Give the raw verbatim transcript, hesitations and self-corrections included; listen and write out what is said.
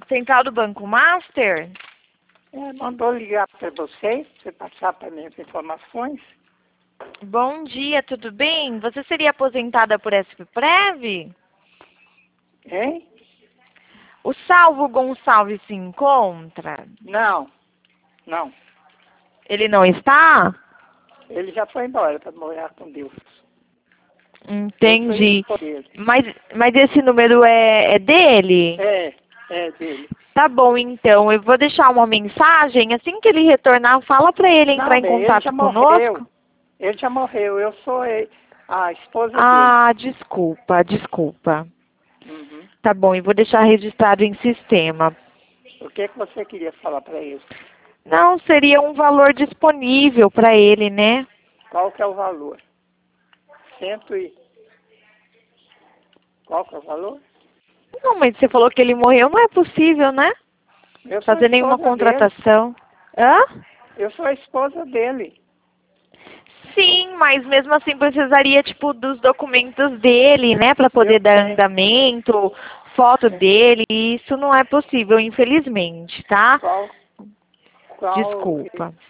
central do Banco Master? É, mandou ligar para vocês, para você passar para mim as informações. Bom dia, tudo bem? Você seria aposentada por SPPrev? Hein? O Salvo Gonçalves se encontra? Não, não. Ele não está? Ele já foi embora para morar com Deus. Entendi. Eu sou dele. Mas, mas esse número é, é dele? É, é dele. Tá bom, então. Eu vou deixar uma mensagem. Assim que ele retornar, fala pra ele entrar Não, em bem, ele contato já conosco. morreu. Ele já morreu. Eu sou ele, a esposa Ah, desculpa, desculpa. dele. Uhum. Tá bom, e vou deixar registrado em sistema. O que, que você queria falar para ele? Não, seria um valor disponível para ele, né? Qual que é o valor? Cento e... Qual que é o valor? Não, mas você falou que ele morreu, não é possível, né? Eu sou a Fazer nenhuma esposa dele. contratação. Hã? Eu sou a esposa dele. Sim, mas mesmo assim precisaria, tipo, dos documentos dele, né? Para poder Eu dar sei. andamento, foto dele. E isso não é possível, infelizmente, tá? Qual? Qual? Desculpa.